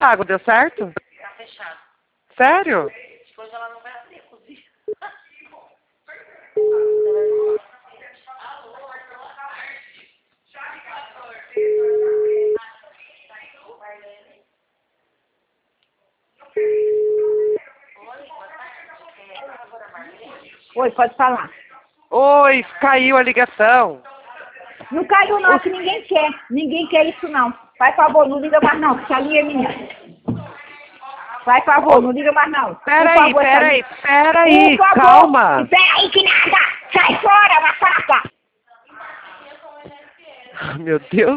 Água deu certo? Tá fechado. Sério? Depois ela não vai abrir a cozinha. Oi, pode falar. Oi, caiu a ligação. Não caiu não, que ninguém quer. Ninguém quer isso não. Faz favor, não liga mais não, porque a linha é minha. Faz favor, não liga mais não. Peraí, calma. Peraí que nada! Sai fora, macaca! Meu Deus.